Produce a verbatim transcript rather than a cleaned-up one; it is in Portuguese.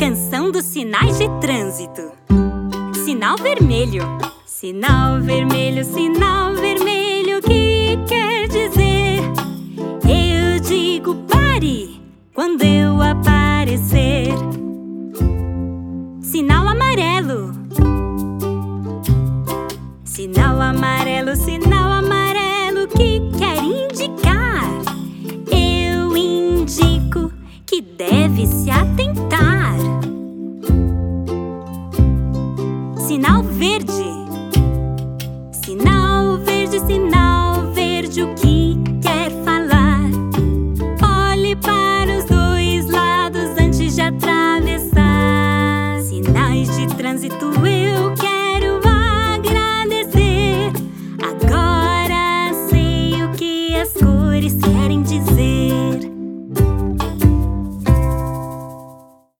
Canção dos sinais de trânsito. Sinal vermelho. Sinal vermelho, sinal vermelho, que quer dizer? Eu digo pare quando eu aparecer. Sinal amarelo. Sinal amarelo, sinal amarelo, que quer indicar? Eu indico que deve se atentar. Sinal verde. Sinal verde, sinal verde, o que quer falar? Olhe para os dois lados antes de atravessar. Sinais de trânsito eu quero